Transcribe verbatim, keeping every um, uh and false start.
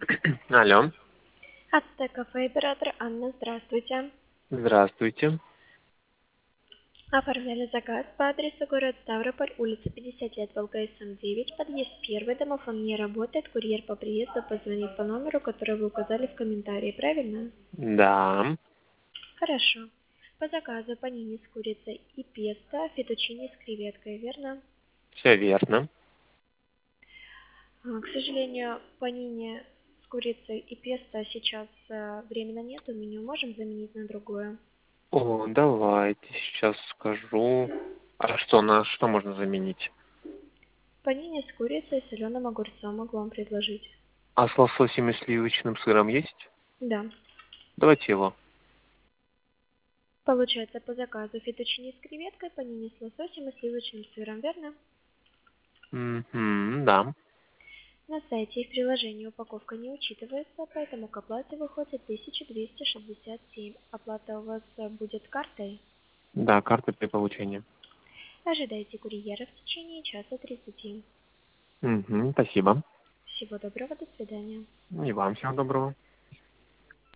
Алло. Ацтек кафе, оператор Анна, здравствуйте. Здравствуйте. Оформляли заказ по адресу город Ставрополь, улица пятьдесят лет, Волга-СМ девять, подъезд первый, домофон не работает, курьер по приезду позвонит по номеру, который вы указали в комментарии, правильно? Да. Хорошо. По заказу панини с курицей и песто, фетучини с креветкой, верно? Все верно. А, К сожалению, панини с курицей и песто сейчас э, временно нету, меню можем заменить на другое. О, давайте сейчас скажу. А что, на что можно заменить? Панини с курицей и соленым огурцом могу вам предложить. А с лососем и сливочным сыром есть? Да. Давайте его. Получается по заказу фетучини с креветкой, панини с лососем и сливочным сыром, верно? Угу, да. На сайте и в приложении упаковка не учитывается, поэтому к оплате выходит тысяча двести шестьдесят семь. Оплата у вас э, будет картой. Да, карта при получении. Ожидайте курьера в течение часа тридцати. Угу, спасибо. Всего доброго, до свидания. И вам всего доброго.